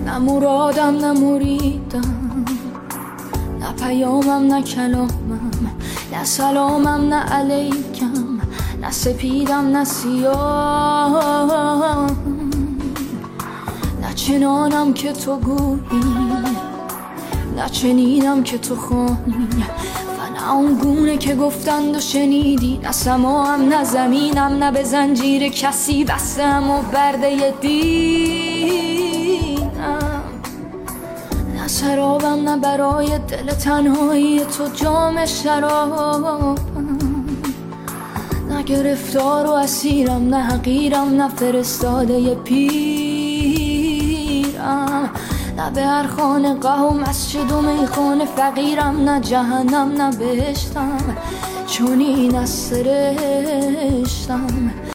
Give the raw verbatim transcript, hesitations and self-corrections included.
نه مرادم نه مریدم، نه پیامم نه کلامم، نه سلامم نه علیکم، نه سپیدم نه سیاه، نه چنانم که تو گویی، نه چنینم که تو خوانی، و نه اون گونه که گفتند و شنیدی، نه سماهم نه زمینم، نه به زنجیر کسی بستم و برده دینم، نه سرابم نه برای دل تنهایی تو جام شرابم، نه گرفتار و اسیرم، نه حقیرم، نه فرستاده پیرم، نه به هر خانقه و مسجد و میخانه فقیرم، نه جهنم نه بهشتم، چون این از سرشتم.